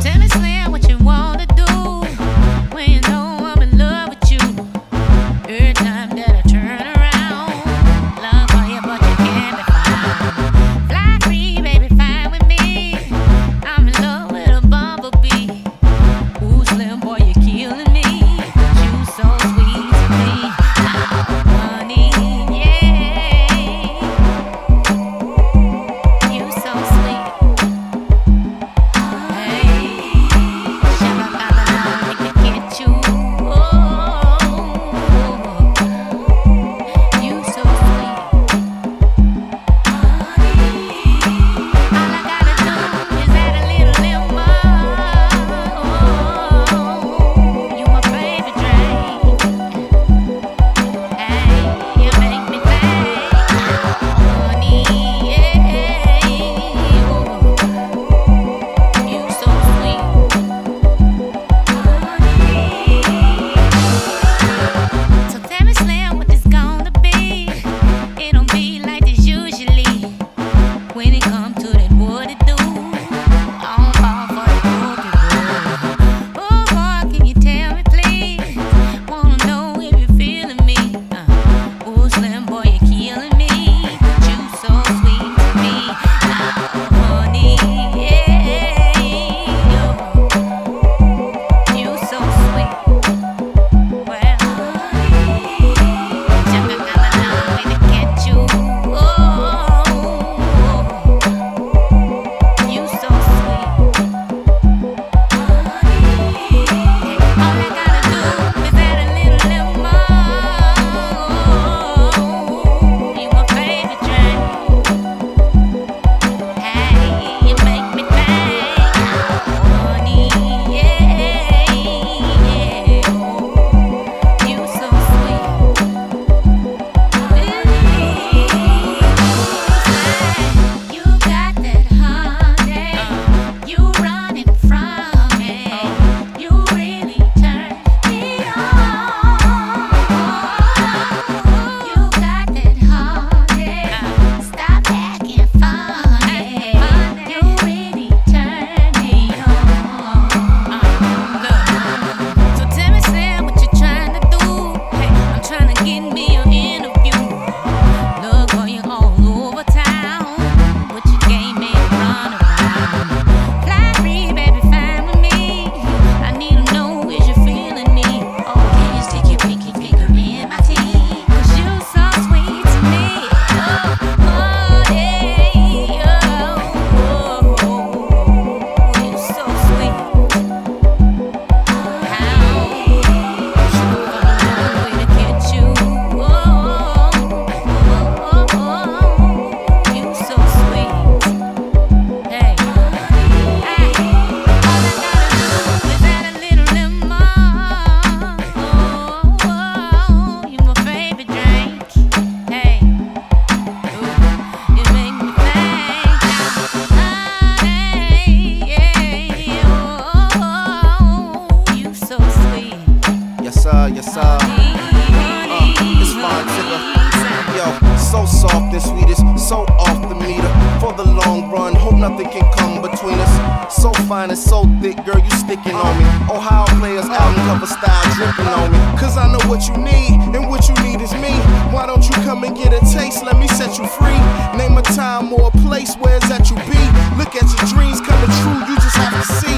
Yes, it's fine, Tigger. Yo, so soft and sweetest, so off the meter. For the long run, hope nothing can come between us. So fine and so thick, girl, you sticking on me. Ohio Players album cover style dripping on me. Cause I know what you need, and what you need is me. Why don't you come and get a taste, let me set you free. Name a time or a place where it's at you be. Look at your dreams coming true, you just have to see.